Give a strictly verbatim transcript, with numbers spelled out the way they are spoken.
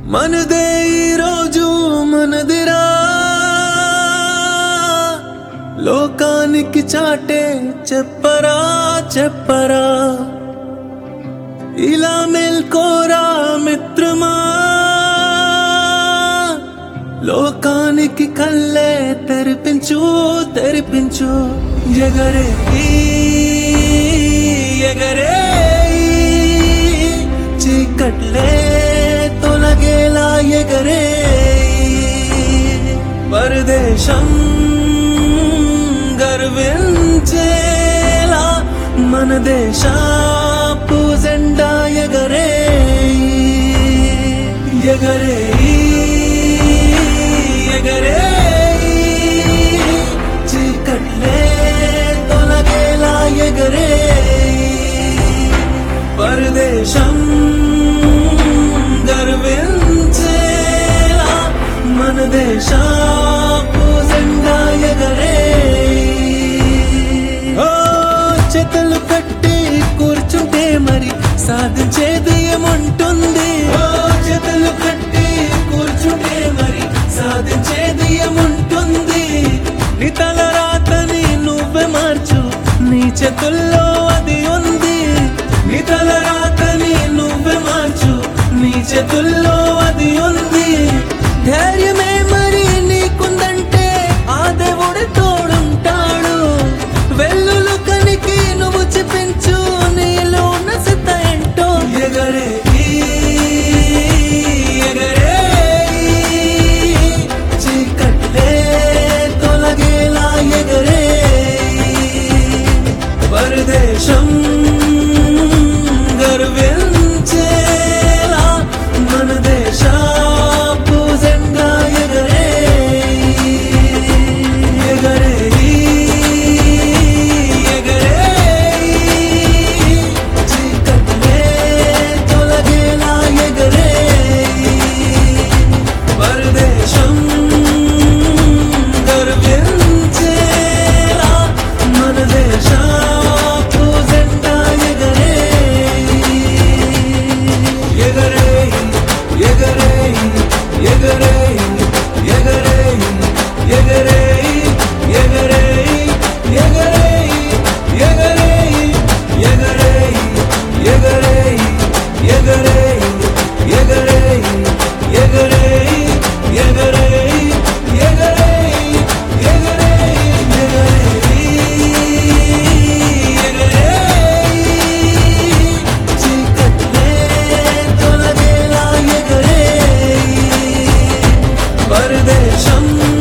మనదే ఈ రోజు మనదిరా లోకానికి చాటే చెప్పరా చెప్పరా ఇలా మేల్కోరా మిత్రమా లోకానికి కళ్ళే తెరిపించు తెరిపించు ఎగరే ఎగరే చీకట్లే తొలగేలా ఎగరే పరదేశం గర్వించేలా మన దేశపు జెండా ఎగరే ఎగరే ఎగరే చీకట్లే తొలగేలా ఎగరే పరదేశం గర్వించేలా మన దేశపు జెండా ఎగరే ఓ చేతులు కట్టి కూర్చుంటే మరి సాధించేది ఏముంటుంది ఓ చేతులు కట్టి కూర్చుంటే మరి సాధించేది ఏముంటుంది నీ తల రాతని నువ్వే మార్చు నీ చేతుల్లో అది ఉంది నీ తల రాతని నువ్వే మార్చు నీ చేతుల్లో అది ఉంది ధైర్యమే మరి నీకుందంటే ఆ దేవుడి తోడుంటాడు వెల్లులు కనికి నువ్వు చూపించు నీలో ఉన్న సిద్ధ ఏంటో ఎగరే ఎగరే చీకట్లే తొలగేలా ఎగరే పరదేశం గర్వించేలా మన దేశపు జెండా ఎగరే ఎగరే ఎగరే చీకట్లే తొలగేలా ఎగరే పరదేశం గర్వించేలా మన దేశపు జెండా ఎగరే ఎగరే ఎగరే ఎగరే ఎగరే ఎగరే ఎగరే ఎగరే ఎగరే ఎగరే ఎగరే ఎగరే ఎగరే ఎగరే ఎగరే ఎగరే ఎగరే చీకట్లే తొలగేలా ఎగరే పరదేశం